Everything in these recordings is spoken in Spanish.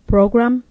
Program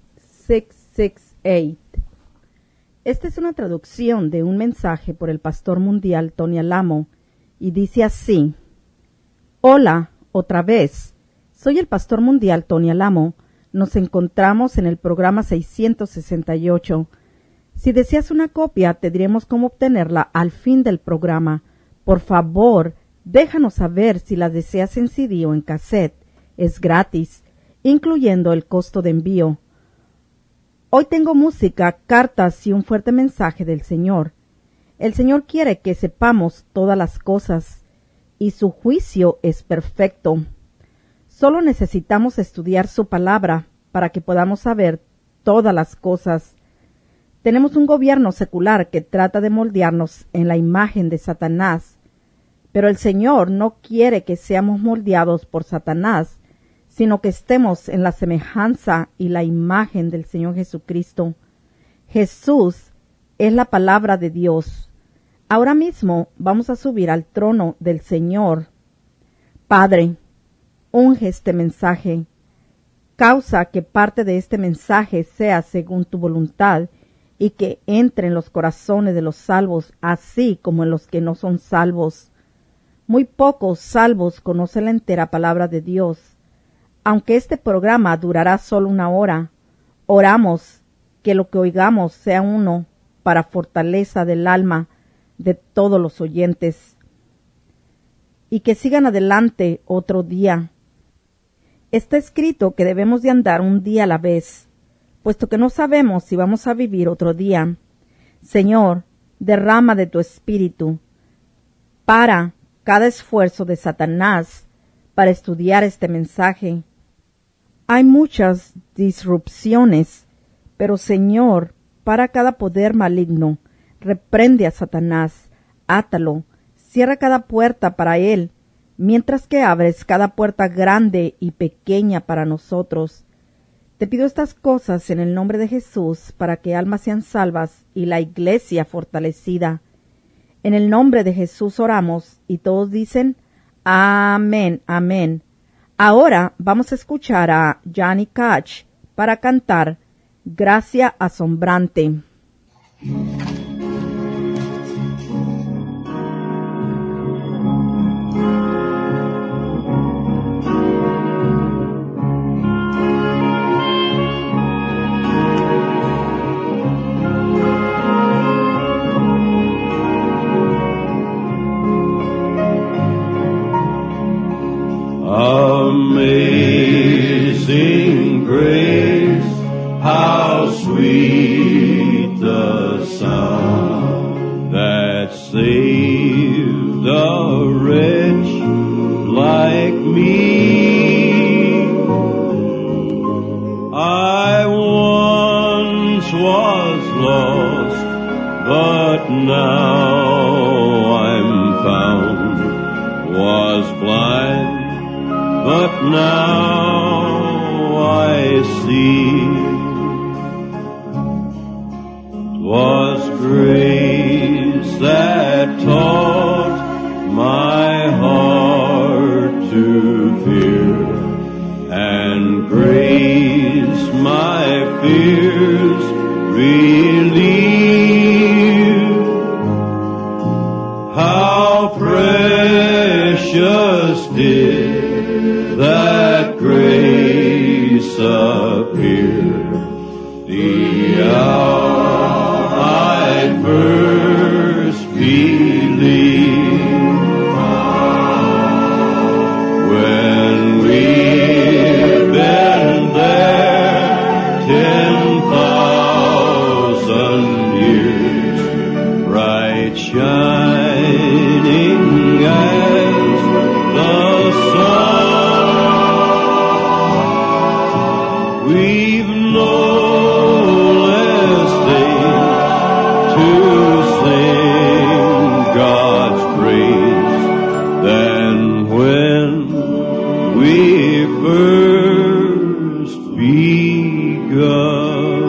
668. Esta es una traducción de un mensaje por el pastor mundial Tony Alamo y dice así: Hola, otra vez. Soy el pastor mundial Tony Alamo. Nos encontramos en el programa 668. Si deseas una copia, te diremos cómo obtenerla al fin del programa. Por favor, déjanos saber si la deseas en CD o en cassette. Es gratis, incluyendo el costo de envío. Hoy tengo música, cartas y un fuerte mensaje del Señor. El Señor quiere que sepamos todas las cosas, y su juicio es perfecto. Solo necesitamos estudiar su palabra para que podamos saber todas las cosas. Tenemos un gobierno secular que trata de moldearnos en la imagen de Satanás, pero el Señor no quiere que seamos moldeados por Satanás, sino que estemos en la semejanza y la imagen del Señor Jesucristo. Jesús es la palabra de Dios. Ahora mismo vamos a subir al trono del Señor. Padre, unge este mensaje. Causa que parte de este mensaje sea según tu voluntad y que entre en los corazones de los salvos, así como en los que no son salvos. Muy pocos salvos conocen la entera palabra de Dios. Aunque este programa durará solo 1 hora, oramos que lo que oigamos sea uno para fortaleza del alma de todos los oyentes y que sigan adelante otro día. Está escrito que debemos de andar un día a la vez, puesto que no sabemos si vamos a vivir otro día. Señor, derrama de tu espíritu para cada esfuerzo de Satanás para estudiar este mensaje. Hay muchas disrupciones, pero Señor, para cada poder maligno, reprende a Satanás, átalo, cierra cada puerta para él, mientras que abres cada puerta grande y pequeña para nosotros. Te pido estas cosas en el nombre de Jesús para que almas sean salvas y la iglesia fortalecida. En el nombre de Jesús oramos y todos dicen amén, amén. Ahora vamos a escuchar a Johnny Cash para cantar Gracia Asombrante. Amazing grace, how sweet the sound that saved a wretch like me. I once was lost, but now I'm found, was blind, but now I see. 'Twas grace that taught my heart to fear, and grace my fears relieved. How precious did that grace appear, the hour I first believed. When we've been there 10,000 years, bright shining as the sun, we've no less days to sing God's praise than when we first begun.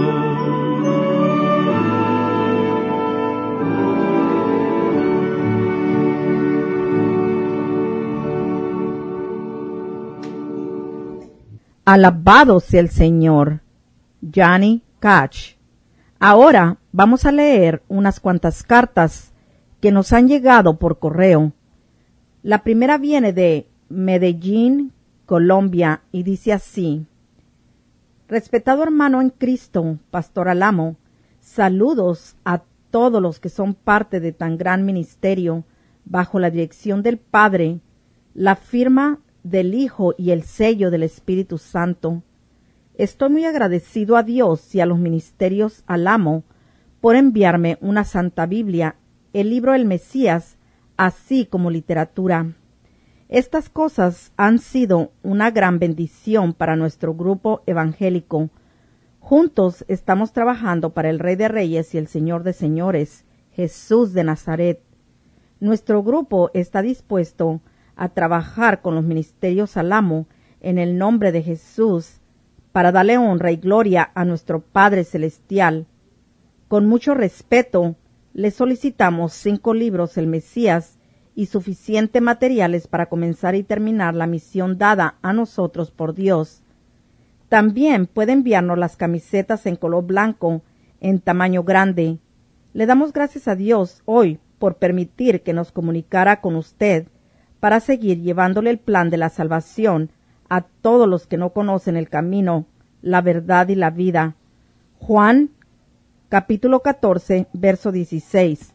Alabado sea el Señor. Johnny Cash. Ahora vamos a leer unas cuantas cartas que nos han llegado por correo. La primera viene de Medellín, Colombia, y dice así: Respetado hermano en Cristo, Pastor Alamo, saludos a todos los que son parte de tan gran ministerio, bajo la dirección del Padre, la firma del Hijo y el sello del Espíritu Santo. Estoy muy agradecido a Dios y a los ministerios Alamo por enviarme una Santa Biblia, el libro El Mesías, así como literatura. Estas cosas han sido una gran bendición para nuestro grupo evangélico. Juntos estamos trabajando para el Rey de Reyes y el Señor de Señores, Jesús de Nazaret. Nuestro grupo está dispuesto a trabajar con los ministerios Alamo en el nombre de Jesús para darle honra y gloria a nuestro Padre Celestial. Con mucho respeto, le solicitamos 5 libros El Mesías y suficientes materiales para comenzar y terminar la misión dada a nosotros por Dios. También puede enviarnos las camisetas en color blanco, en tamaño grande. Le damos gracias a Dios hoy por permitir que nos comunicara con usted para seguir llevándole el plan de la salvación a todos los que no conocen el camino, la verdad y la vida. Juan, capítulo 14, verso 16.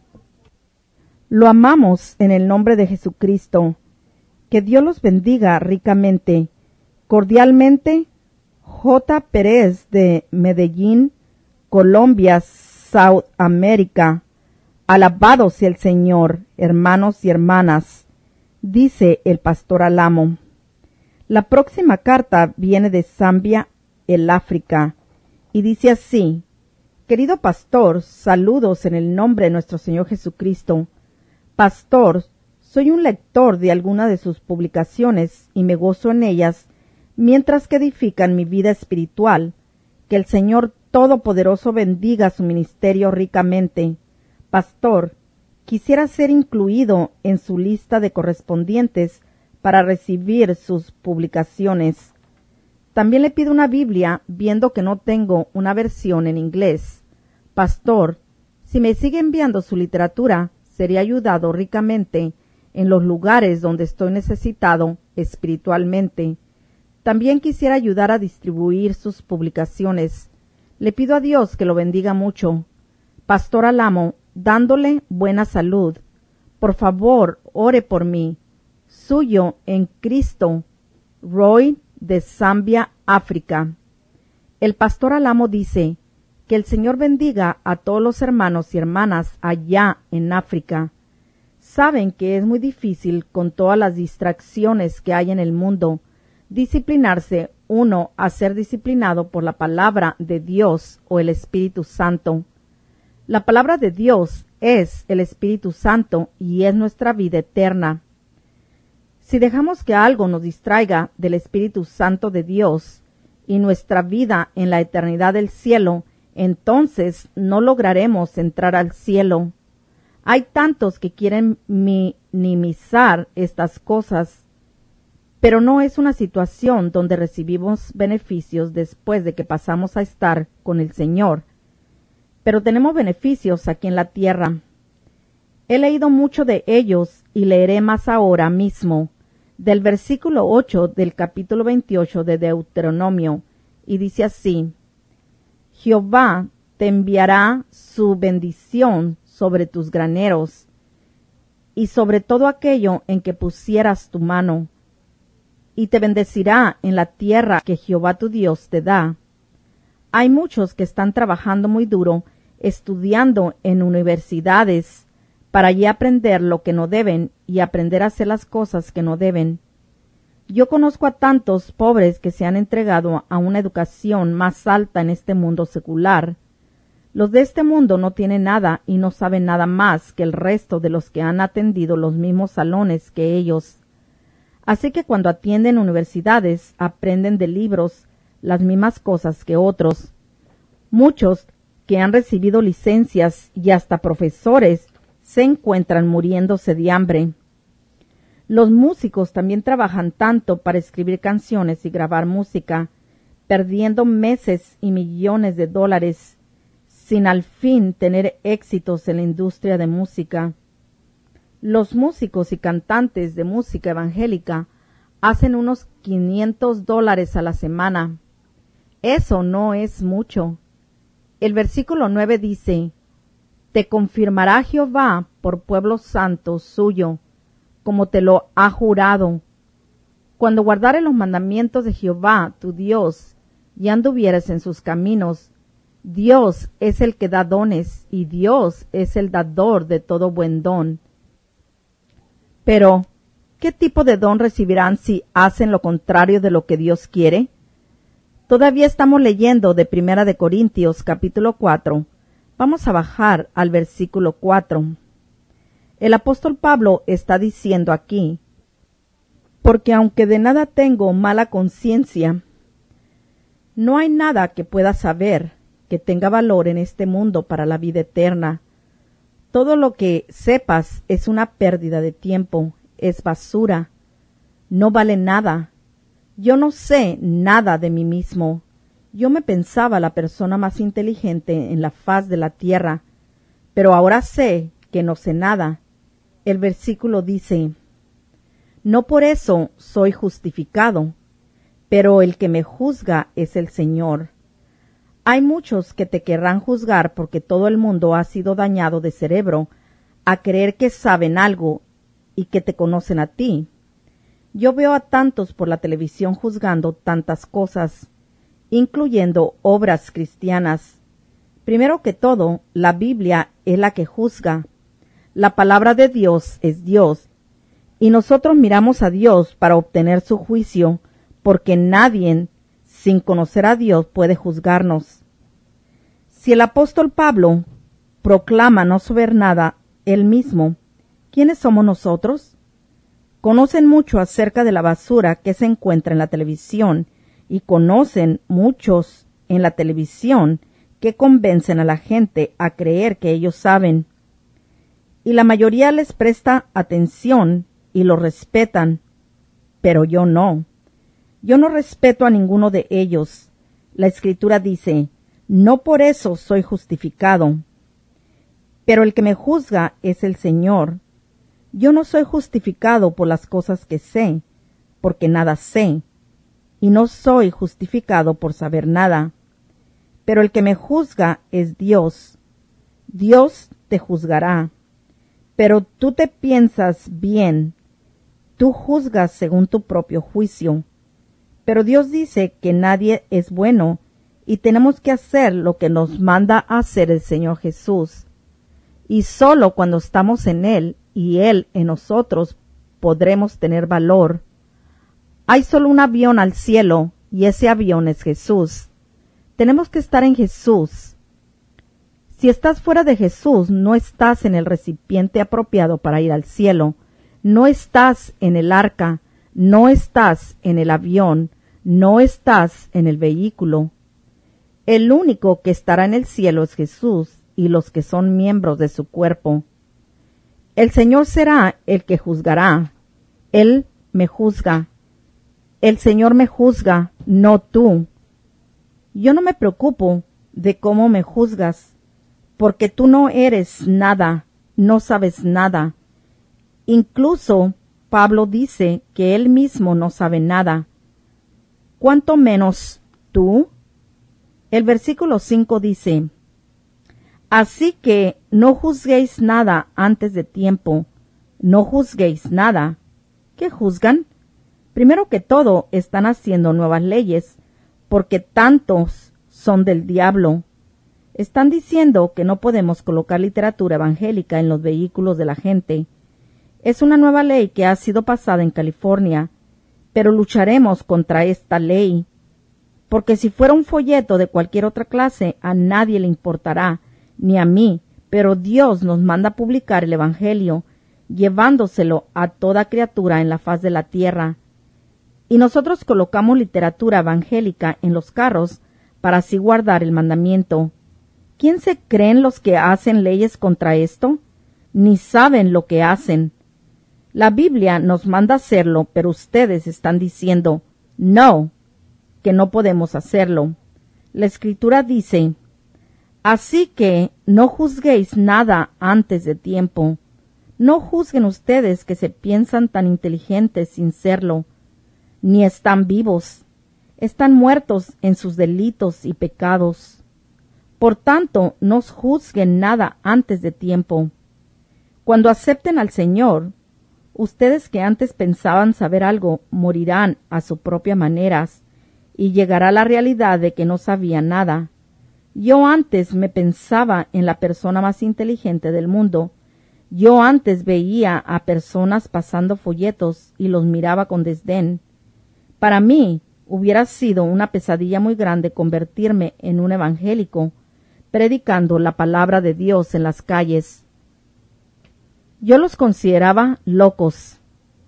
Lo amamos en el nombre de Jesucristo. Que Dios los bendiga ricamente. Cordialmente, J. Pérez de Medellín, Colombia, South America. Alabado sea el Señor, hermanos y hermanas, dice el pastor Alamo. La próxima carta viene de Zambia, el África, y dice así: Querido pastor, saludos en el nombre de nuestro Señor Jesucristo. Pastor, soy un lector de algunas de sus publicaciones y me gozo en ellas mientras que edifican mi vida espiritual. Que el Señor Todopoderoso bendiga su ministerio ricamente. Pastor, quisiera ser incluido en su lista de correspondientes para recibir sus publicaciones. También le pido una Biblia, viendo que no tengo una versión en inglés. Pastor, si me sigue enviando su literatura, seré ayudado ricamente en los lugares donde estoy necesitado espiritualmente. También quisiera ayudar a distribuir sus publicaciones. Le pido a Dios que lo bendiga mucho. Pastor Alamo, dándole buena salud. Por favor, ore por mí. Suyo en Cristo, Roy de Zambia, África. El pastor Alamo dice: que el Señor bendiga a todos los hermanos y hermanas allá en África. Saben que es muy difícil, con todas las distracciones que hay en el mundo, disciplinarse uno a ser disciplinado por la palabra de Dios o el Espíritu Santo. La palabra de Dios es el Espíritu Santo y es nuestra vida eterna. Si dejamos que algo nos distraiga del Espíritu Santo de Dios y nuestra vida en la eternidad del cielo, entonces no lograremos entrar al cielo. Hay tantos que quieren minimizar estas cosas, pero no es una situación donde recibimos beneficios después de que pasamos a estar con el Señor. Pero tenemos beneficios aquí en la tierra. He leído mucho de ellos y leeré más ahora mismo, del versículo 8 del capítulo 28 de Deuteronomio, y dice así: Jehová te enviará su bendición sobre tus graneros y sobre todo aquello en que pusieras tu mano, y te bendecirá en la tierra que Jehová tu Dios te da. Hay muchos que están trabajando muy duro, estudiando en universidades, para allí aprender lo que no deben y aprender a hacer las cosas que no deben. Yo conozco a tantos pobres que se han entregado a una educación más alta en este mundo secular. Los de este mundo no tienen nada y no saben nada más que el resto de los que han atendido los mismos salones que ellos. Así que cuando atienden universidades, aprenden de libros las mismas cosas que otros. Muchos que han recibido licencias y hasta profesores se encuentran muriéndose de hambre. Los músicos también trabajan tanto para escribir canciones y grabar música, perdiendo meses y millones de dólares sin al fin tener éxitos en la industria de música. Los músicos y cantantes de música evangélica hacen unos $500 a la semana. Eso no es mucho. El versículo 9 dice: «Te confirmará Jehová por pueblo santo suyo, como te lo ha jurado, cuando guardares los mandamientos de Jehová tu Dios y anduvieres en sus caminos». Dios es el que da dones y Dios es el dador de todo buen don. Pero, ¿qué tipo de don recibirán si hacen lo contrario de lo que Dios quiere? Todavía estamos leyendo de 1 de Corintios capítulo 4. Vamos a bajar al versículo 4. El apóstol Pablo está diciendo aquí: «Porque aunque de nada tengo mala conciencia, no hay nada que pueda saber que tenga valor en este mundo para la vida eterna. Todo lo que sepas es una pérdida de tiempo, es basura, no vale nada. Yo no sé nada de mí mismo. Yo me pensaba la persona más inteligente en la faz de la tierra, pero ahora sé que no sé nada». El versículo dice: «No por eso soy justificado, pero el que me juzga es el Señor». Hay muchos que te querrán juzgar porque todo el mundo ha sido dañado de cerebro a creer que saben algo y que te conocen a ti. Yo veo a tantos por la televisión juzgando tantas cosas, incluyendo obras cristianas. Primero que todo, la Biblia es la que juzga. La palabra de Dios es Dios, y nosotros miramos a Dios para obtener su juicio, porque nadie, sin conocer a Dios, puede juzgarnos. Si el apóstol Pablo proclama no saber nada él mismo, ¿quiénes somos nosotros? Conocen mucho acerca de la basura que se encuentra en la televisión, y conocen muchos en la televisión que convencen a la gente a creer que ellos saben. Y la mayoría les presta atención y lo respetan, pero yo no. Yo no respeto a ninguno de ellos. La Escritura dice: «No por eso soy justificado, pero el que me juzga es el Señor». Yo no soy justificado por las cosas que sé, porque nada sé, y no soy justificado por saber nada. Pero el que me juzga es Dios. Dios te juzgará. Pero tú te piensas bien, tú juzgas según tu propio juicio. Pero Dios dice que nadie es bueno y tenemos que hacer lo que nos manda a hacer el Señor Jesús. Y solo cuando estamos en Él y Él en nosotros podremos tener valor. Hay solo un avión al cielo y ese avión es Jesús. Tenemos que estar en Jesús. Si estás fuera de Jesús, no estás en el recipiente apropiado para ir al cielo. No estás en el arca, no estás en el avión, no estás en el vehículo. El único que estará en el cielo es Jesús y los que son miembros de su cuerpo. El Señor será el que juzgará. Él me juzga. El Señor me juzga, no tú. Yo no me preocupo de cómo me juzgas, porque tú no eres nada, no sabes nada. Incluso Pablo dice que él mismo no sabe nada. ¿Cuánto menos tú? El versículo 5 dice: «Así que no juzguéis nada antes de tiempo, no juzguéis nada». ¿Qué juzgan? Primero que todo, están haciendo nuevas leyes, porque tantos son del diablo. Están diciendo que no podemos colocar literatura evangélica en los vehículos de la gente. Es una nueva ley que ha sido pasada en California, pero lucharemos contra esta ley, porque si fuera un folleto de cualquier otra clase, a nadie le importará, ni a mí, pero Dios nos manda a publicar el Evangelio, llevándoselo a toda criatura en la faz de la tierra. Y nosotros colocamos literatura evangélica en los carros para así guardar el mandamiento. ¿Quién se creen los que hacen leyes contra esto? Ni saben lo que hacen. La Biblia nos manda hacerlo, pero ustedes están diciendo, no. que no podemos hacerlo. La Escritura dice: así que no juzguéis nada antes de tiempo. No juzguen ustedes que se piensan tan inteligentes sin serlo, ni están vivos, están muertos en sus delitos y pecados. Por tanto, no juzguen nada antes de tiempo. Cuando acepten al Señor, ustedes que antes pensaban saber algo morirán a su propia manera y llegará la realidad de que no sabían nada. Yo antes me pensaba en la persona más inteligente del mundo. Yo antes veía a personas pasando folletos y los miraba con desdén. Para mí hubiera sido una pesadilla muy grande convertirme en un evangélico, predicando la palabra de Dios en las calles. Yo los consideraba locos.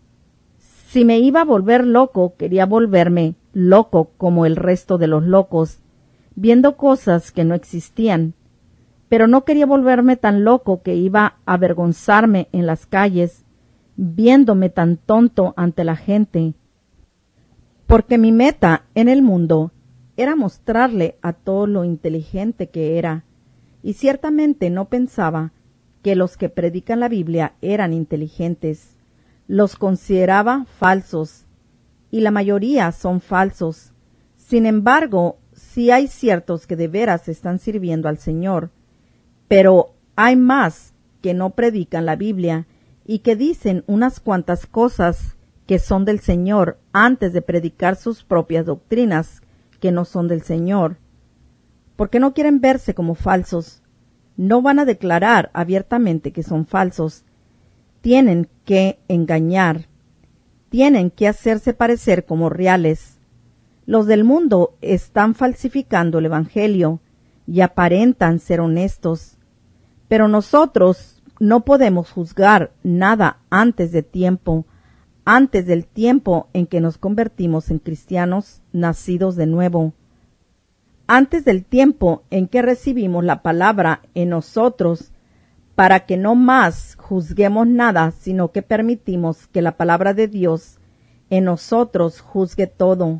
Si me iba a volver loco, quería volverme loco como el resto de los locos, viendo cosas que no existían. Pero no quería volverme tan loco que iba a avergonzarme en las calles, viéndome tan tonto ante la gente. Porque mi meta en el mundo era mostrarle a todo lo inteligente que era, y ciertamente no pensaba que los que predican la Biblia eran inteligentes. Los consideraba falsos, y la mayoría son falsos. Sin embargo, sí hay ciertos que de veras están sirviendo al Señor, pero hay más que no predican la Biblia y que dicen unas cuantas cosas que son del Señor antes de predicar sus propias doctrinas que no son del Señor. Porque no quieren verse como falsos. No van a declarar abiertamente que son falsos. Tienen que engañar. Tienen que hacerse parecer como reales. Los del mundo están falsificando el Evangelio y aparentan ser honestos. Pero nosotros no podemos juzgar nada antes de tiempo, antes del tiempo en que nos convertimos en cristianos nacidos de nuevo, antes del tiempo en que recibimos la palabra en nosotros, para que no más juzguemos nada, sino que permitimos que la palabra de Dios en nosotros juzgue todo,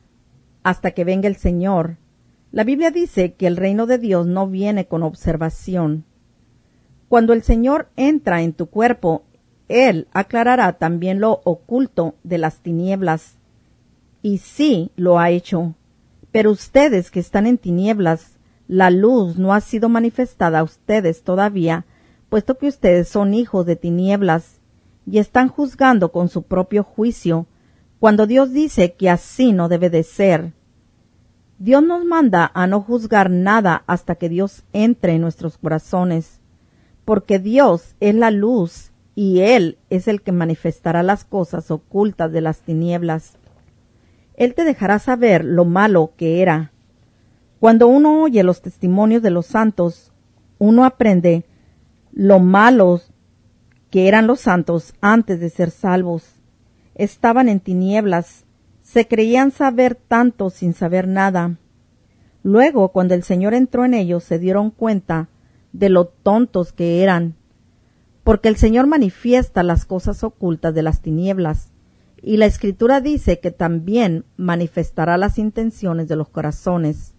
hasta que venga el Señor. La Biblia dice que el reino de Dios no viene con observación. Cuando el Señor entra en tu cuerpo, Él aclarará también lo oculto de las tinieblas. Y sí, lo ha hecho. Pero ustedes que están en tinieblas, la luz no ha sido manifestada a ustedes todavía, puesto que ustedes son hijos de tinieblas, y están juzgando con su propio juicio, cuando Dios dice que así no debe de ser. Dios nos manda a no juzgar nada hasta que Dios entre en nuestros corazones, porque Dios es la luz y Él es el que manifestará las cosas ocultas de las tinieblas. Él te dejará saber lo malo que era. Cuando uno oye los testimonios de los santos, uno aprende lo malos que eran los santos antes de ser salvos. Estaban en tinieblas, se creían saber tanto sin saber nada. Luego, cuando el Señor entró en ellos, se dieron cuenta de lo tontos que eran, porque el Señor manifiesta las cosas ocultas de las tinieblas, y la Escritura dice que también manifestará las intenciones de los corazones.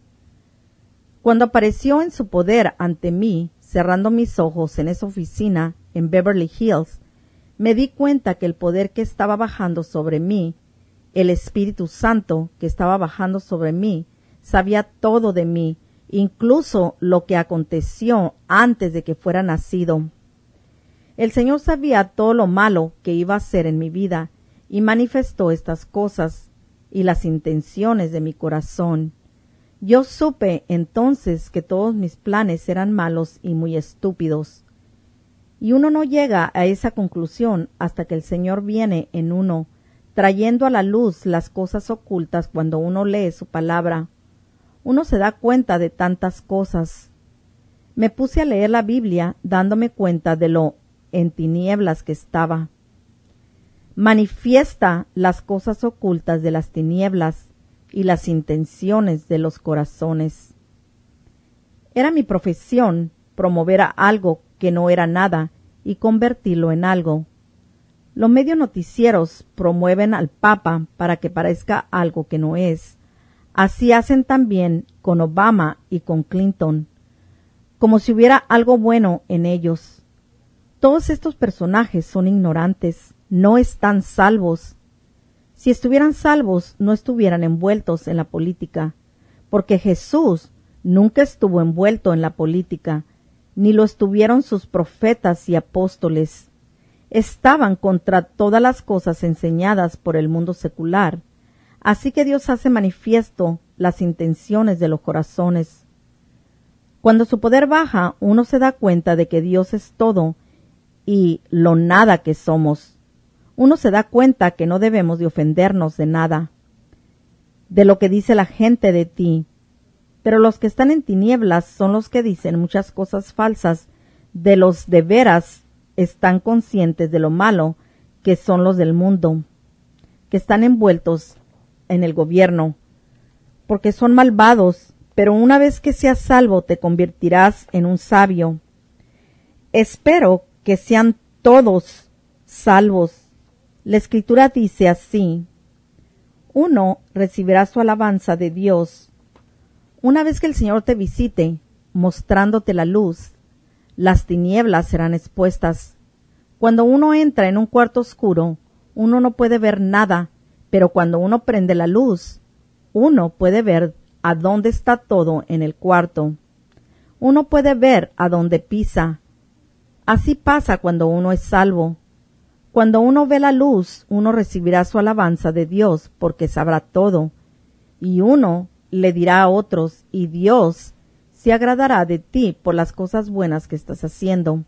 Cuando apareció en su poder ante mí, cerrando mis ojos en esa oficina en Beverly Hills, me di cuenta que el poder que estaba bajando sobre mí, el Espíritu Santo que estaba bajando sobre mí, sabía todo de mí, incluso lo que aconteció antes de que fuera nacido. El Señor sabía todo lo malo que iba a hacer en mi vida y manifestó estas cosas y las intenciones de mi corazón. Yo supe entonces que todos mis planes eran malos y muy estúpidos. Y uno no llega a esa conclusión hasta que el Señor viene en uno, trayendo a la luz las cosas ocultas cuando uno lee su palabra. Uno se da cuenta de tantas cosas. Me puse a leer la Biblia dándome cuenta de lo en tinieblas que estaba. Manifiesta las cosas ocultas de las tinieblas y las intenciones de los corazones. Era mi profesión promover a algo que no era nada y convertirlo en algo. Los medios noticieros promueven al Papa para que parezca algo que no es, Así hacen también con Obama y con Clinton, como si hubiera algo bueno en ellos. Todos estos personajes son ignorantes, no están salvos. Si estuvieran salvos, no estuvieran envueltos en la política, porque Jesús nunca estuvo envuelto en la política, ni lo estuvieron sus profetas y apóstoles. Estaban contra todas las cosas enseñadas por el mundo secular, así que Dios hace manifiesto las intenciones de los corazones. Cuando su poder baja, uno se da cuenta de que Dios es todo y lo nada que somos. Uno se da cuenta que no debemos de ofendernos de nada, de lo que dice la gente de ti. Pero los que están en tinieblas son los que dicen muchas cosas falsas, de los de veras están conscientes de lo malo que son los del mundo, que están envueltos en el gobierno, porque son malvados, pero una vez que seas salvo te convertirás en un sabio. Espero que sean todos salvos. La Escritura dice así: uno recibirá su alabanza de Dios. Una vez que el Señor te visite, mostrándote la luz, las tinieblas serán expuestas. Cuando uno entra en un cuarto oscuro, uno no puede ver nada, pero cuando uno prende la luz, uno puede ver a dónde está todo en el cuarto. Uno puede ver a dónde pisa. Así pasa cuando uno es salvo. Cuando uno ve la luz, uno recibirá su alabanza de Dios, porque sabrá todo. Y uno le dirá a otros, y Dios se agradará de ti por las cosas buenas que estás haciendo.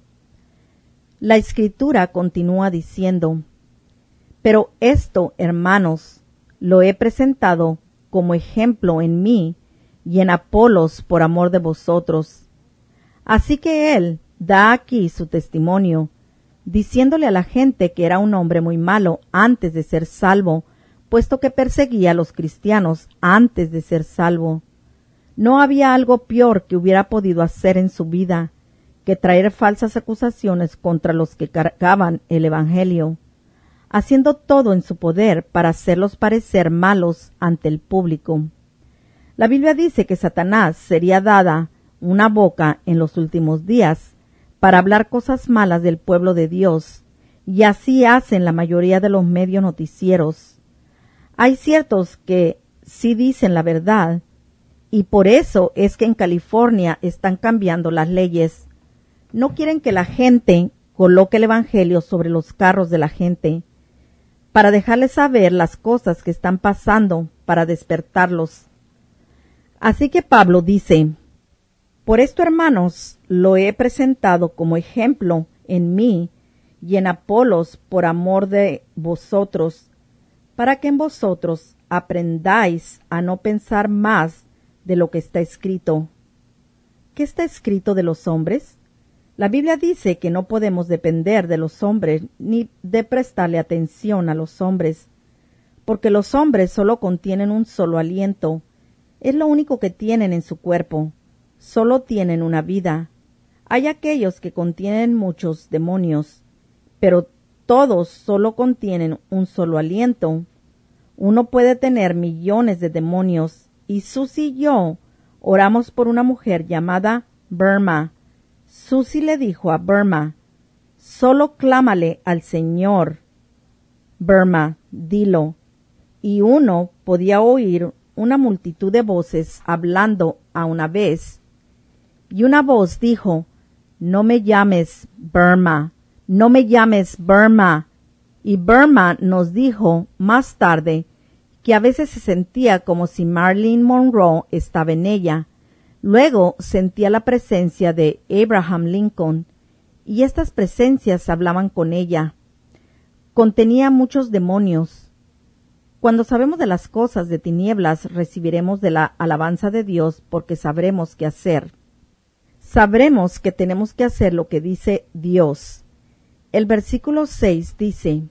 La Escritura continúa diciendo: pero esto, hermanos, lo he presentado como ejemplo en mí y en Apolos por amor de vosotros. Así que él da aquí su testimonio, diciéndole a la gente que era un hombre muy malo antes de ser salvo, puesto que perseguía a los cristianos antes de ser salvo. No había algo peor que hubiera podido hacer en su vida que traer falsas acusaciones contra los que cargaban el Evangelio, haciendo todo en su poder para hacerlos parecer malos ante el público. La Biblia dice que Satanás sería dada una boca en los últimos días para hablar cosas malas del pueblo de Dios, y así hacen la mayoría de los medios noticieros. Hay ciertos que sí dicen la verdad, y por eso es que en California están cambiando las leyes. No quieren que la gente coloque el Evangelio sobre los carros de la gente, para dejarles saber las cosas que están pasando, para despertarlos. Así que Pablo dice: por esto, hermanos, lo he presentado como ejemplo en mí y en Apolos por amor de vosotros, para que en vosotros aprendáis a no pensar más de lo que está escrito. ¿Qué está escrito de los hombres? La Biblia dice que no podemos depender de los hombres ni de prestarle atención a los hombres, porque los hombres solo contienen un solo aliento. Es lo único que tienen en su cuerpo. Solo tienen una vida. Hay aquellos que contienen muchos demonios, pero todos solo contienen un solo aliento. Uno puede tener millones de demonios, y Susie y yo oramos por una mujer llamada Burma. Susie le dijo a Burma: solo clámale al Señor. Burma, dilo. Y uno podía oír una multitud de voces hablando a una vez. Y una voz dijo: no me llames Burma, no me llames Burma. Y Burma nos dijo más tarde que a veces se sentía como si Marilyn Monroe estaba en ella. Luego sentía la presencia de Abraham Lincoln, y estas presencias hablaban con ella. Contenía muchos demonios. Cuando sabemos de las cosas de tinieblas, recibiremos de la alabanza de Dios, porque sabremos qué hacer. Sabremos que tenemos que hacer lo que dice Dios. El versículo 6 dice: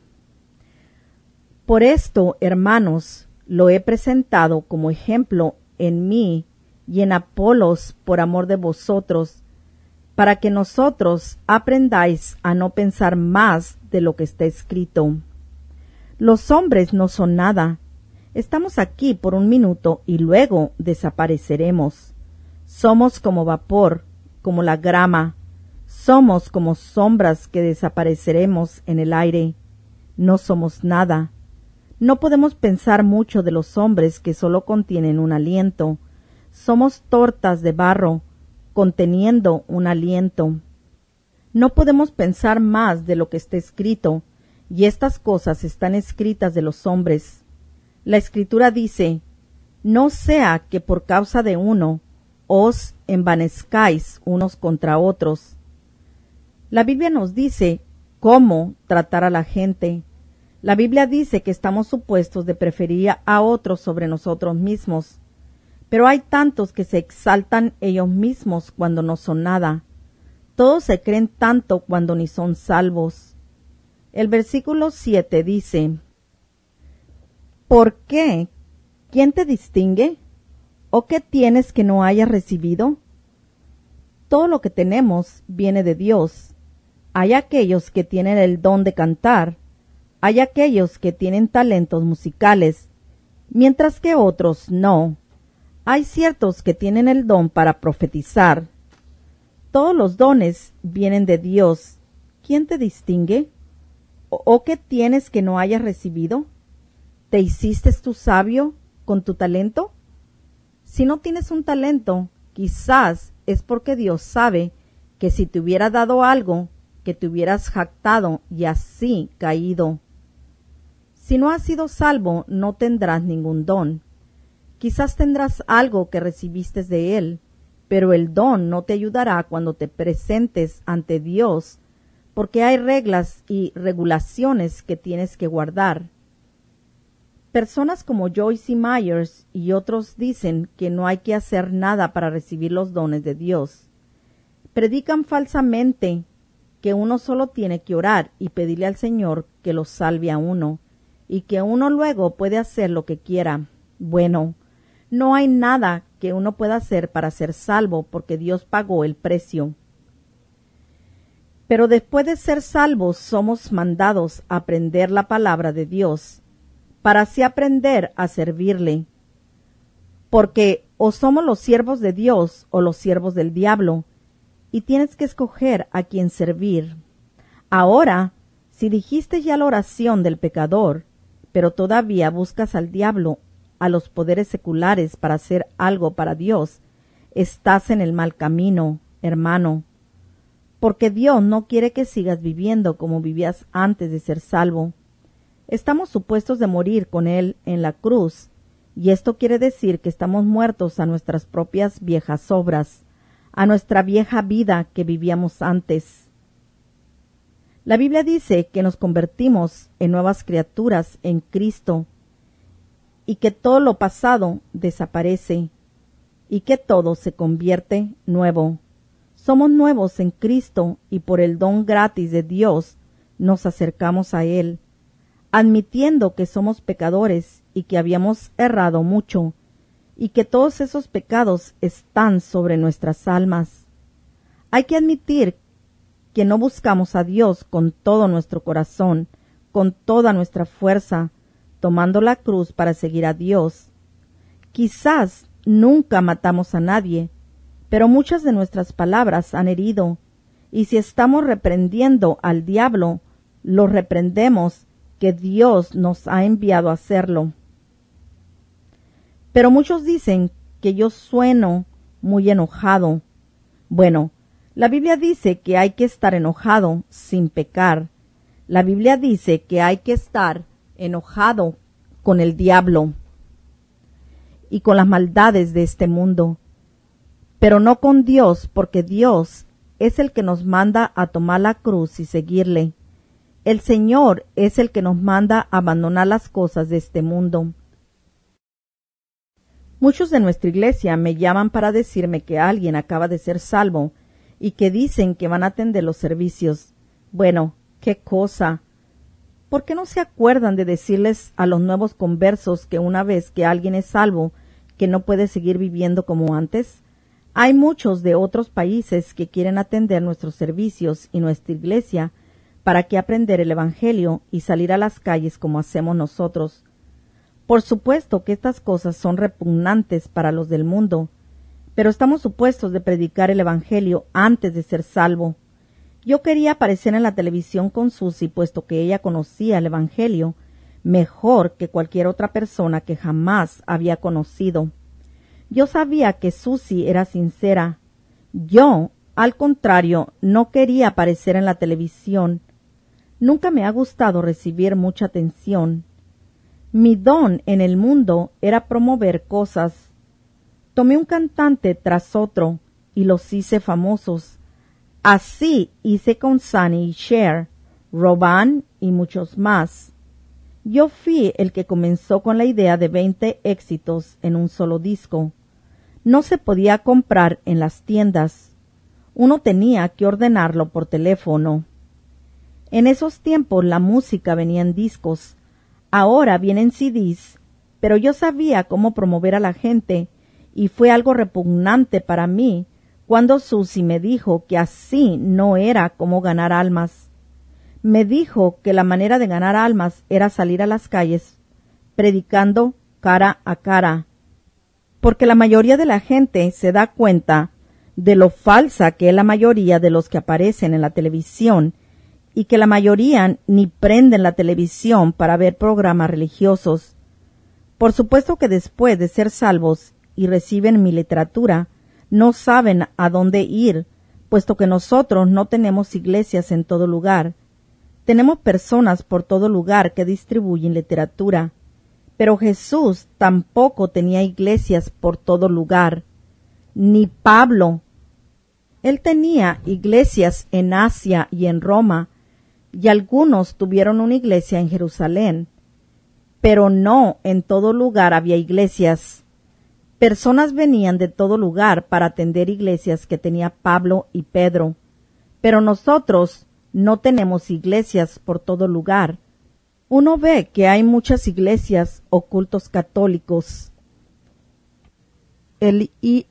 por esto, hermanos, lo he presentado como ejemplo en mí y en Apolos por amor de vosotros, para que nosotros aprendáis a no pensar más de lo que está escrito. Los hombres no son nada. Estamos aquí por un minuto y luego desapareceremos. Somos como vapor, como la grama. Somos como sombras que desapareceremos en el aire. No somos nada. No podemos pensar mucho de los hombres que solo contienen un aliento. Somos tortas de barro, conteniendo un aliento. No podemos pensar más de lo que está escrito, y estas cosas están escritas de los hombres. La Escritura dice, no sea que por causa de uno os envanezcáis unos contra otros. La Biblia nos dice cómo tratar a la gente. La Biblia dice que estamos supuestos de preferir a otros sobre nosotros mismos, pero hay tantos que se exaltan ellos mismos cuando no son nada. Todos se creen tanto cuando ni son salvos. El versículo 7 dice, ¿por qué? ¿Quién te distingue? ¿O qué tienes que no hayas recibido? Todo lo que tenemos viene de Dios. Hay aquellos que tienen el don de cantar, hay aquellos que tienen talentos musicales, mientras que otros no. Hay ciertos que tienen el don para profetizar. Todos los dones vienen de Dios. ¿Quién te distingue? ¿O qué tienes que no hayas recibido? ¿Te hiciste tú sabio con tu talento? Si no tienes un talento, quizás es porque Dios sabe que si te hubiera dado algo, que te hubieras jactado y así caído. Si no has sido salvo, no tendrás ningún don. Quizás tendrás algo que recibiste de Él, pero el don no te ayudará cuando te presentes ante Dios, porque hay reglas y regulaciones que tienes que guardar. Personas como Joyce Myers y otros dicen que no hay que hacer nada para recibir los dones de Dios. Predican falsamente que uno solo tiene que orar y pedirle al Señor que lo salve a uno, y que uno luego puede hacer lo que quiera. Bueno, no hay nada que uno pueda hacer para ser salvo porque Dios pagó el precio. Pero después de ser salvos somos mandados a aprender la palabra de Dios, para así aprender a servirle. Porque o somos los siervos de Dios o los siervos del diablo, y tienes que escoger a quién servir. Ahora, si dijiste ya la oración del pecador, pero todavía buscas al diablo, a los poderes seculares para hacer algo para Dios, estás en el mal camino, hermano, porque Dios no quiere que sigas viviendo como vivías antes de ser salvo. Estamos supuestos de morir con Él en la cruz, y esto quiere decir que estamos muertos a nuestras propias viejas obras, a nuestra vieja vida que vivíamos antes. La Biblia dice que nos convertimos en nuevas criaturas en Cristo y que todo lo pasado desaparece y que todo se convierte nuevo. Somos nuevos en Cristo y por el don gratis de Dios nos acercamos a Él, admitiendo que somos pecadores y que habíamos errado mucho y que todos esos pecados están sobre nuestras almas. Hay que admitir que no buscamos a Dios con todo nuestro corazón, con toda nuestra fuerza, tomando la cruz para seguir a Dios. Quizás nunca matamos a nadie, pero muchas de nuestras palabras han herido, y si estamos reprendiendo al diablo, lo reprendemos, que Dios nos ha enviado a hacerlo. Pero muchos dicen que yo sueno muy enojado. Bueno, la Biblia dice que hay que estar enojado sin pecar. La Biblia dice que hay que estar enojado con el diablo y con las maldades de este mundo, pero no con Dios, porque Dios es el que nos manda a tomar la cruz y seguirle. El Señor es el que nos manda a abandonar las cosas de este mundo. Muchos de nuestra iglesia me llaman para decirme que alguien acaba de ser salvo y que dicen que van a atender los servicios. Bueno, qué cosa. ¿Por qué no se acuerdan de decirles a los nuevos conversos que una vez que alguien es salvo, que no puede seguir viviendo como antes? Hay muchos de otros países que quieren atender nuestros servicios y nuestra iglesia para que aprender el Evangelio y salir a las calles como hacemos nosotros. Por supuesto que estas cosas son repugnantes para los del mundo, pero estamos supuestos de predicar el Evangelio antes de ser salvo. Yo quería aparecer en la televisión con Susie, puesto que ella conocía el Evangelio mejor que cualquier otra persona que jamás había conocido. Yo sabía que Susie era sincera. Yo, al contrario, no quería aparecer en la televisión. Nunca me ha gustado recibir mucha atención. Mi don en el mundo era promover cosas. Tomé un cantante tras otro y los hice famosos. Así hice con Sonny y Cher, Robin y muchos más. Yo fui el que comenzó con la idea de 20 éxitos en un solo disco. No se podía comprar en las tiendas. Uno tenía que ordenarlo por teléfono. En esos tiempos la música venía en discos. Ahora vienen CDs, pero yo sabía cómo promover a la gente y fue algo repugnante para mí cuando Susie me dijo que así no era como ganar almas. Me dijo que la manera de ganar almas era salir a las calles predicando cara a cara, porque la mayoría de la gente se da cuenta de lo falsa que es la mayoría de los que aparecen en la televisión y que la mayoría ni prenden la televisión para ver programas religiosos. Por supuesto que después de ser salvos y reciben mi literatura, no saben a dónde ir, puesto que nosotros no tenemos iglesias en todo lugar. Tenemos personas por todo lugar que distribuyen literatura, pero Jesús tampoco tenía iglesias por todo lugar, ni Pablo. Él tenía iglesias en Asia y en Roma, y algunos tuvieron una iglesia en Jerusalén, pero no en todo lugar había iglesias. Personas venían de todo lugar para atender iglesias que tenía Pablo y Pedro, pero nosotros no tenemos iglesias por todo lugar. Uno ve que hay muchas iglesias o cultos católicos. El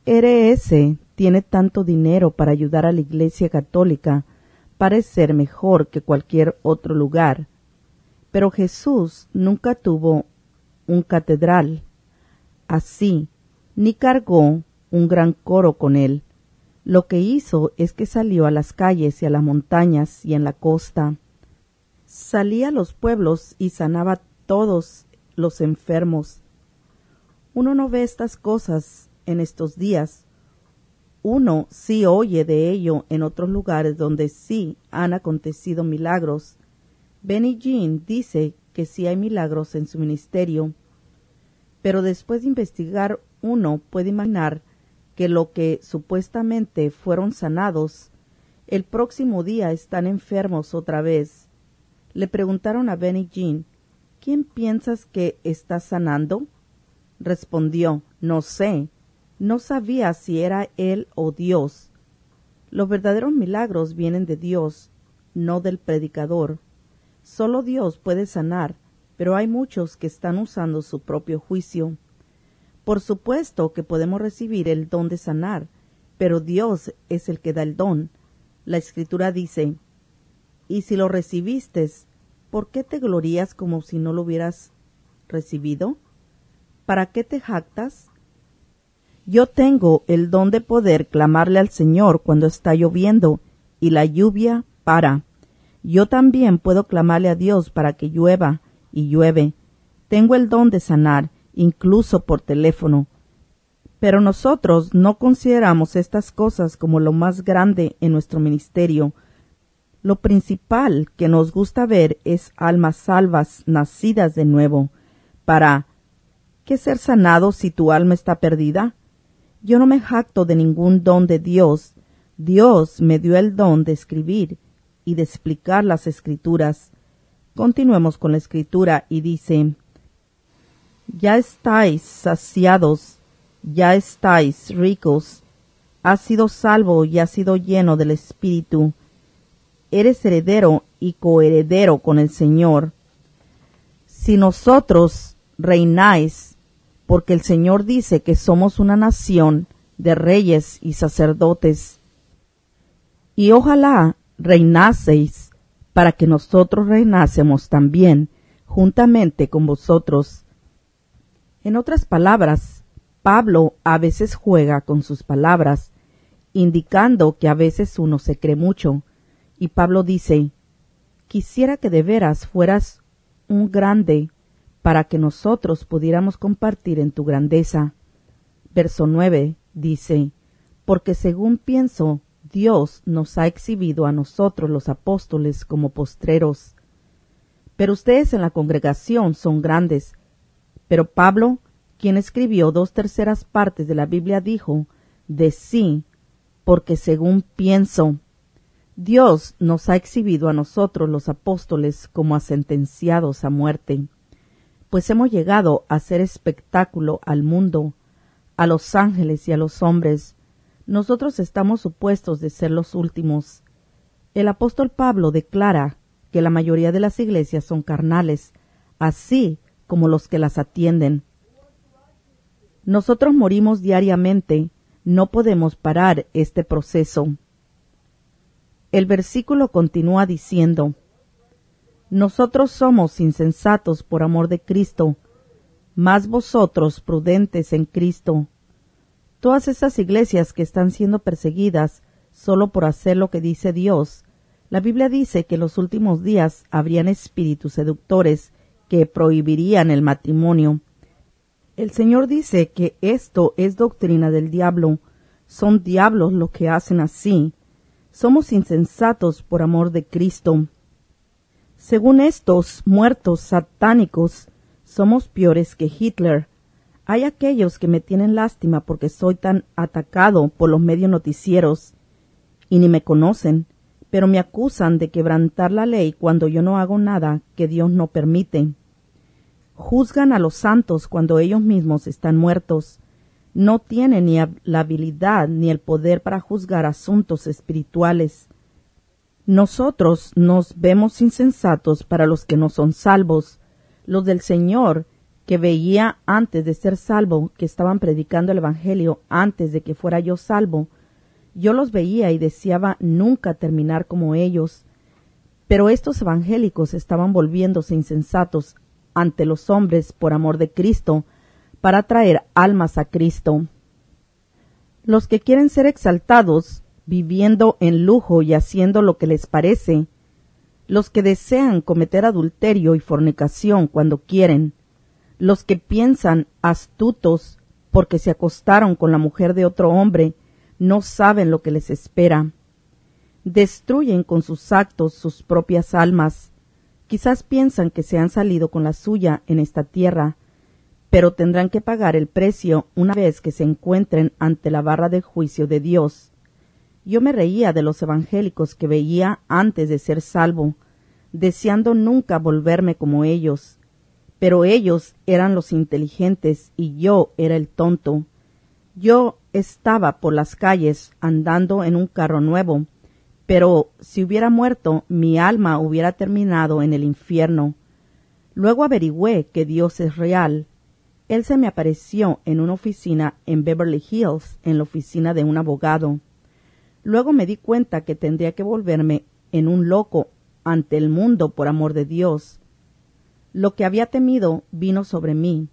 IRS tiene tanto dinero para ayudar a la Iglesia Católica, parece mejor que cualquier otro lugar. Pero Jesús nunca tuvo un catedral así, ni cargó un gran coro con él. Lo que hizo es que salió a las calles y a las montañas y en la costa. Salía a los pueblos y sanaba a todos los enfermos. Uno no ve estas cosas en estos días. Uno sí oye de ello en otros lugares donde sí han acontecido milagros. Benny Jean dice que sí hay milagros en su ministerio, pero después de investigar uno puede imaginar que lo que supuestamente fueron sanados, el próximo día están enfermos otra vez. Le preguntaron a Benny Jean, ¿quién piensas que está sanando? Respondió, no sé, no sabía si era él o Dios. Los verdaderos milagros vienen de Dios, no del predicador. Solo Dios puede sanar, pero hay muchos que están usando su propio juicio. Por supuesto que podemos recibir el don de sanar, pero Dios es el que da el don. La Escritura dice, y si lo recibiste, ¿por qué te glorías como si no lo hubieras recibido? ¿Para qué te jactas? Yo tengo el don de poder clamarle al Señor cuando está lloviendo y la lluvia para. Yo también puedo clamarle a Dios para que llueva y llueve. Tengo el don de sanar, incluso por teléfono. Pero nosotros no consideramos estas cosas como lo más grande en nuestro ministerio. Lo principal que nos gusta ver es almas salvas, nacidas de nuevo. ¿Para qué ser sanado si tu alma está perdida? Yo no me jacto de ningún don de Dios. Dios me dio el don de escribir y de explicar las Escrituras. Continuemos con la Escritura y dice, ya estáis saciados, ya estáis ricos, has sido salvo y has sido lleno del Espíritu. Eres heredero y coheredero con el Señor. Si nosotros reináis, porque el Señor dice que somos una nación de reyes y sacerdotes, y ojalá reinaseis para que nosotros reinásemos también juntamente con vosotros. En otras palabras, Pablo a veces juega con sus palabras, indicando que a veces uno se cree mucho, y Pablo dice, quisiera que de veras fueras un grande para que nosotros pudiéramos compartir en tu grandeza. Verso 9 dice, porque según pienso, Dios nos ha exhibido a nosotros los apóstoles como postreros. Pero ustedes en la congregación son grandes. Pero Pablo, quien escribió 2/3 partes de la Biblia, dijo, de sí, porque según pienso, Dios nos ha exhibido a nosotros los apóstoles como a sentenciados a muerte, pues hemos llegado a hacer espectáculo al mundo, a los ángeles y a los hombres. Nosotros estamos supuestos de ser los últimos. El apóstol Pablo declara que la mayoría de las iglesias son carnales, así como los que las atienden. Nosotros morimos diariamente, no podemos parar este proceso. El versículo continúa diciendo, nosotros somos insensatos por amor de Cristo, mas vosotros prudentes en Cristo. Todas esas iglesias que están siendo perseguidas solo por hacer lo que dice Dios, la Biblia dice que en los últimos días habrían espíritus seductores que prohibirían el matrimonio. El Señor dice que esto es doctrina del diablo, son diablos los que hacen así. Somos insensatos por amor de Cristo. Según estos muertos satánicos, somos peores que Hitler. Hay aquellos que me tienen lástima porque soy tan atacado por los medios noticieros y ni me conocen, pero me acusan de quebrantar la ley cuando yo no hago nada que Dios no permite. Juzgan a los santos cuando ellos mismos están muertos. No tienen ni la habilidad ni el poder para juzgar asuntos espirituales. Nosotros nos vemos insensatos para los que no son salvos, los del Señor que veía antes de ser salvo, que estaban predicando el Evangelio antes de que fuera yo salvo. Yo los veía y deseaba nunca terminar como ellos, pero estos evangélicos estaban volviéndose insensatos ante los hombres por amor de Cristo, para traer almas a Cristo. Los que quieren ser exaltados, viviendo en lujo y haciendo lo que les parece, los que desean cometer adulterio y fornicación cuando quieren, los que piensan astutos porque se acostaron con la mujer de otro hombre, no saben lo que les espera. Destruyen con sus actos sus propias almas. Quizás piensan que se han salido con la suya en esta tierra, pero tendrán que pagar el precio una vez que se encuentren ante la barra del juicio de Dios. Yo me reía de los evangélicos que veía antes de ser salvo, deseando nunca volverme como ellos. Pero ellos eran los inteligentes y yo era el tonto. Yo estaba por las calles andando en un carro nuevo, pero si hubiera muerto, mi alma hubiera terminado en el infierno. Luego averigüé que Dios es real. Él se me apareció en una oficina en Beverly Hills, en la oficina de un abogado. Luego me di cuenta que tendría que volverme en un loco ante el mundo por amor de Dios. Lo que había temido vino sobre mí.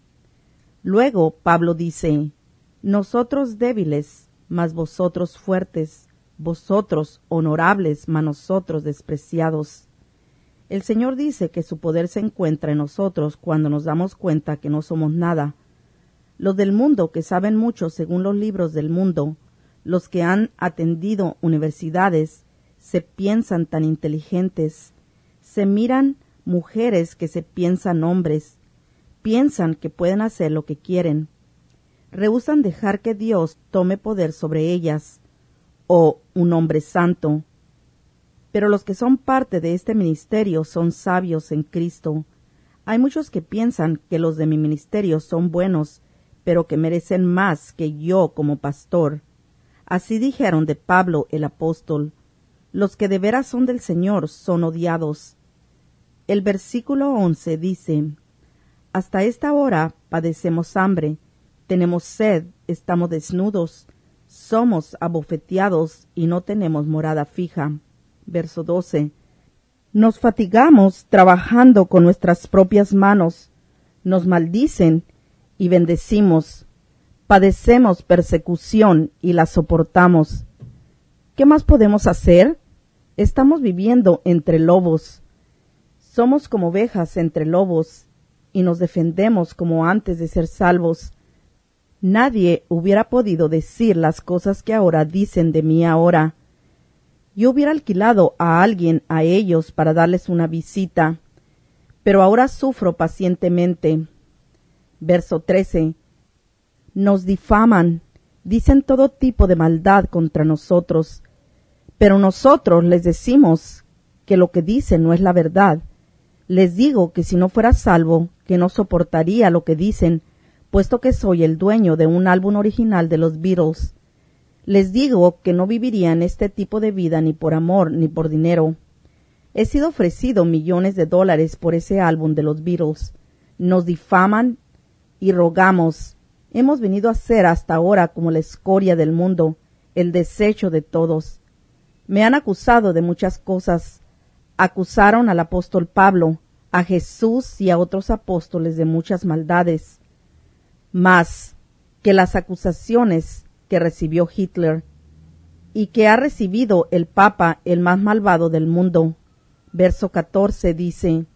Luego Pablo dice, nosotros débiles, mas vosotros fuertes, vosotros honorables, mas nosotros despreciados. El Señor dice que su poder se encuentra en nosotros cuando nos damos cuenta que no somos nada. Los del mundo que saben mucho según los libros del mundo, los que han atendido universidades, se piensan tan inteligentes, se miran mujeres que se piensan hombres, piensan que pueden hacer lo que quieren, rehúsan dejar que Dios tome poder sobre ellas, o un hombre santo. Pero los que son parte de este ministerio son sabios en Cristo. Hay muchos que piensan que los de mi ministerio son buenos, pero que merecen más que yo como pastor. Así dijeron de Pablo el apóstol. Los que de veras son del Señor son odiados. El versículo 11 dice, hasta esta hora padecemos hambre, tenemos sed, estamos desnudos, somos abofeteados y no tenemos morada fija. Verso 12. Nos fatigamos trabajando con nuestras propias manos, nos maldicen y bendecimos. Padecemos persecución y la soportamos. ¿Qué más podemos hacer? Estamos viviendo entre lobos. Somos como ovejas entre lobos y nos defendemos como antes de ser salvos. Nadie hubiera podido decir las cosas que ahora dicen de mí ahora. Yo hubiera alquilado a alguien a ellos para darles una visita, pero ahora sufro pacientemente. Verso 13. Nos difaman, dicen todo tipo de maldad contra nosotros, pero nosotros les decimos que lo que dicen no es la verdad. Les digo que si no fuera salvo, que no soportaría lo que dicen, puesto que soy el dueño de un álbum original de los Beatles. Les digo que no viviría en este tipo de vida ni por amor ni por dinero. He sido ofrecido millones de dólares por ese álbum de los Beatles. Nos difaman y rogamos. Hemos venido a ser hasta ahora como la escoria del mundo, el desecho de todos. Me han acusado de muchas cosas. Acusaron al apóstol Pablo, a Jesús y a otros apóstoles de muchas maldades. Más que las acusaciones que recibió Hitler y que ha recibido el Papa, el más malvado del mundo. Verso 14 dice: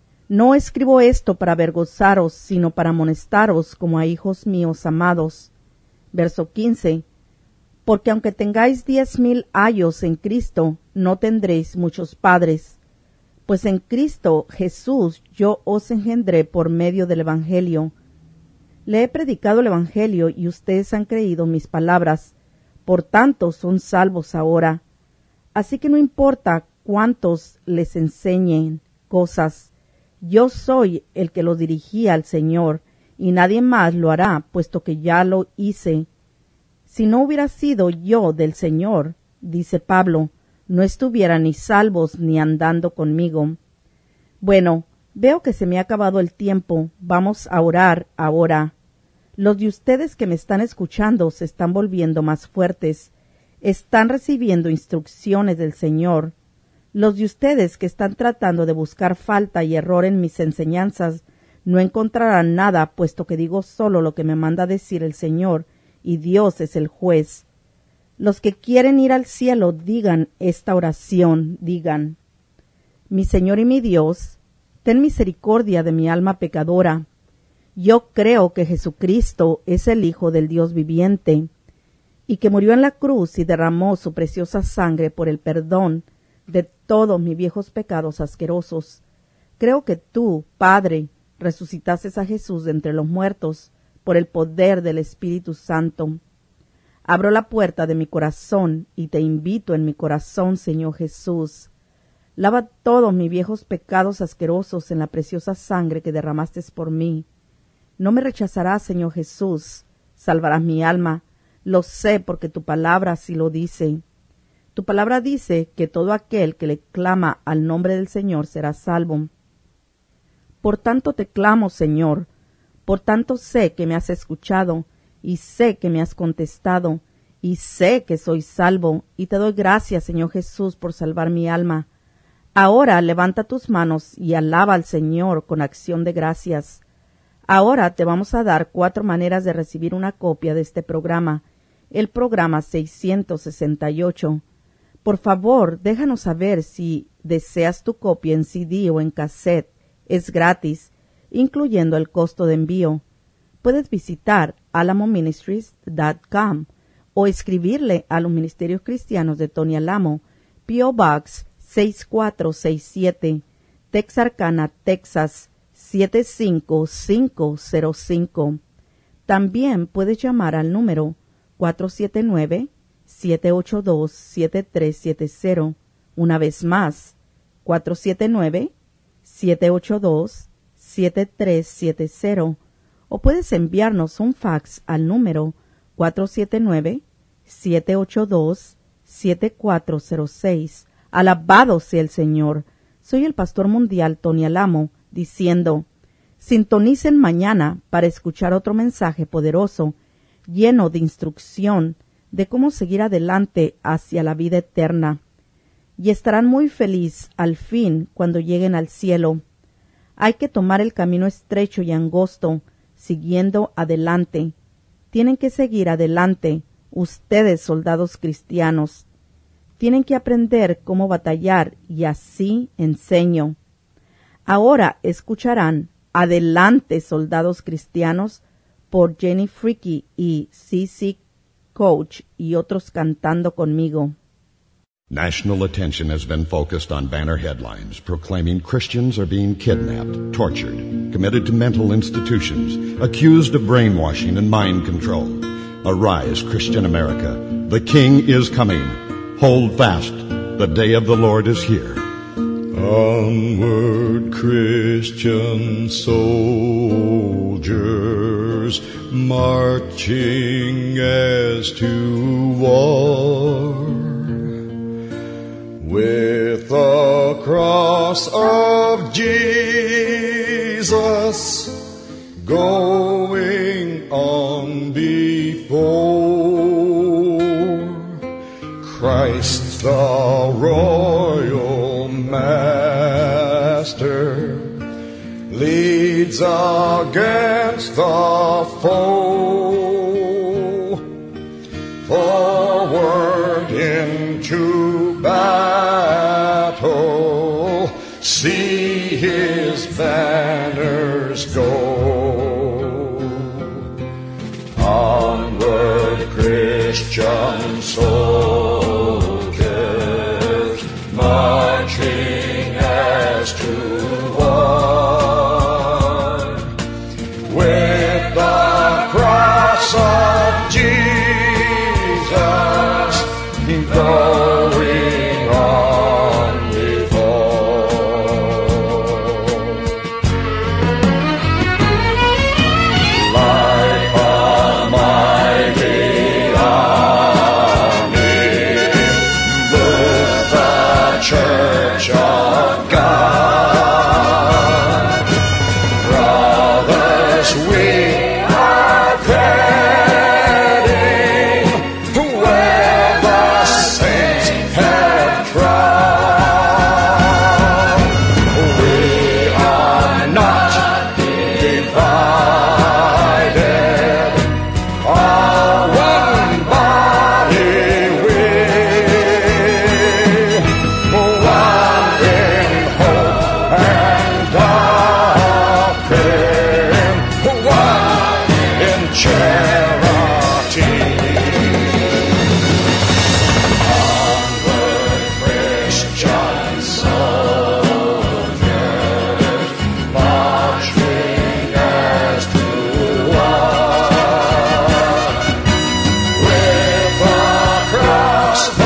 No escribo esto para avergonzaros, sino para amonestaros como a hijos míos amados. Verso 15: Porque aunque tengáis 10,000 años en Cristo, no tendréis muchos padres. Pues en Cristo Jesús yo os engendré por medio del Evangelio. Le he predicado el Evangelio y ustedes han creído mis palabras, por tanto son salvos ahora. Así que no importa cuántos les enseñen cosas, yo soy el que los dirigía al Señor, y nadie más lo hará, puesto que ya lo hice. Si no hubiera sido yo del Señor, dice Pablo, no estuvieran ni salvos ni andando conmigo. Bueno, veo que se me ha acabado el tiempo. Vamos a orar ahora. Los de ustedes que me están escuchando se están volviendo más fuertes. Están recibiendo instrucciones del Señor. Los de ustedes que están tratando de buscar falta y error en mis enseñanzas no encontrarán nada, puesto que digo solo lo que me manda decir el Señor, y Dios es el juez. Los que quieren ir al cielo digan esta oración, digan: Mi Señor y mi Dios, ten misericordia de mi alma pecadora. Yo creo que Jesucristo es el Hijo del Dios viviente, y que murió en la cruz y derramó su preciosa sangre por el perdón de todos mis viejos pecados asquerosos. Creo que tú, Padre, resucitaste a Jesús de entre los muertos por el poder del Espíritu Santo. Abro la puerta de mi corazón y te invito en mi corazón, Señor Jesús. Lava todos mis viejos pecados asquerosos en la preciosa sangre que derramaste por mí. No me rechazarás, Señor Jesús. Salvarás mi alma. Lo sé porque tu palabra así lo dice. Tu palabra dice que todo aquel que le clama al nombre del Señor será salvo. Por tanto te clamo, Señor. Por tanto sé que me has escuchado, y sé que me has contestado, y sé que soy salvo, y te doy gracias, Señor Jesús, por salvar mi alma. Ahora levanta tus manos y alaba al Señor con acción de gracias. Ahora te vamos a dar 4 maneras de recibir una copia de este programa, el programa 668. Por favor, déjanos saber si deseas tu copia en CD o en cassette. Es gratis, incluyendo el costo de envío. Puedes visitar alamoministries.com o escribirle a los Ministerios Cristianos de Tony Alamo, P.O. Box 6467, Texarkana, Texas 75505. También puedes llamar al número 479-782-7370. Una vez más, 479-782-7370. O puedes enviarnos un fax al número 479-782-7406. Alabado sea el Señor. Soy el pastor mundial Tony Alamo, diciendo: sintonicen mañana para escuchar otro mensaje poderoso, lleno de instrucción de cómo seguir adelante hacia la vida eterna. Y estarán muy felices al fin cuando lleguen al cielo. Hay que tomar el camino estrecho y angosto, siguiendo adelante. Tienen que seguir adelante, ustedes, soldados cristianos. Tienen que aprender cómo batallar y así enseño. Ahora escucharán Adelante, soldados cristianos, por Jenny Freaky y C.C. Coach y otros cantando conmigo. National attention has been focused on banner headlines proclaiming Christians are being kidnapped, tortured, committed to mental institutions, accused of brainwashing and mind control. Arise, Christian America. The King is coming. Hold fast. The day of the Lord is here. Onward, Christian soldiers, marching as to war, with the cross of Jesus going on before. Christ the royal master leads against the foe, forward into battle, see his banners go. Onward, Christian soldiers, marching as to war, with the cross of Jesus going on before. Like a mighty army moves the Church of God. Brothers, we are heading where the saints have trod. We are not divided, all one body we, one in hope and doctrine, one in charity. Onward, Christian soldiers, marching as to war, with the cross